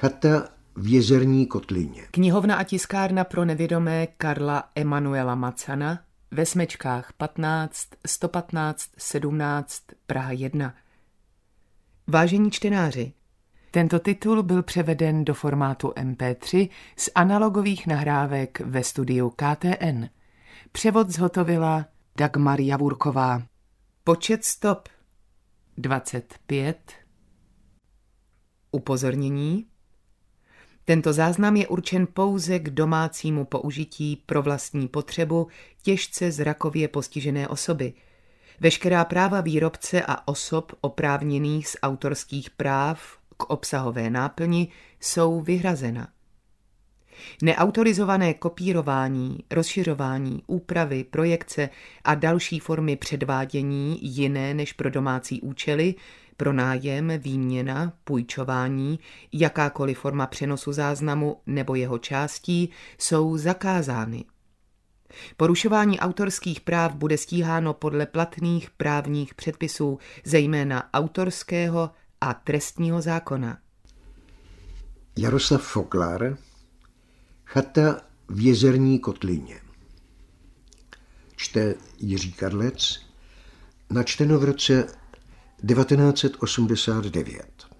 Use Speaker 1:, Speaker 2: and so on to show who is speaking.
Speaker 1: Chata v Jezerní kotlině.
Speaker 2: Knihovna a tiskárna pro nevědomé Karla Emanuela Macana ve Smečkách 15 115 17 Praha 1. Vážení čtenáři, tento titul byl převeden do formátu MP3 z analogových nahrávek ve studiu KTN. Převod zhotovila Dagmar Javurková. Počet stop 25. Upozornění. Tento záznam je určen pouze k domácímu použití pro vlastní potřebu těžce zrakově postižené osoby. Veškerá práva výrobce a osob oprávněných z autorských práv k obsahové náplni jsou vyhrazena. Neautorizované kopírování, rozšiřování, úpravy, projekce a další formy předvádění jiné než pro domácí účely, pronájem, výměna, půjčování, jakákoliv forma přenosu záznamu nebo jeho částí jsou zakázány. Porušování autorských práv bude stíháno podle platných právních předpisů, zejména autorského a trestního zákona.
Speaker 1: Jaroslav Foklar, Chata v Jezerní kotlině. Čte Jiří Karlec, načteno v roce 1989.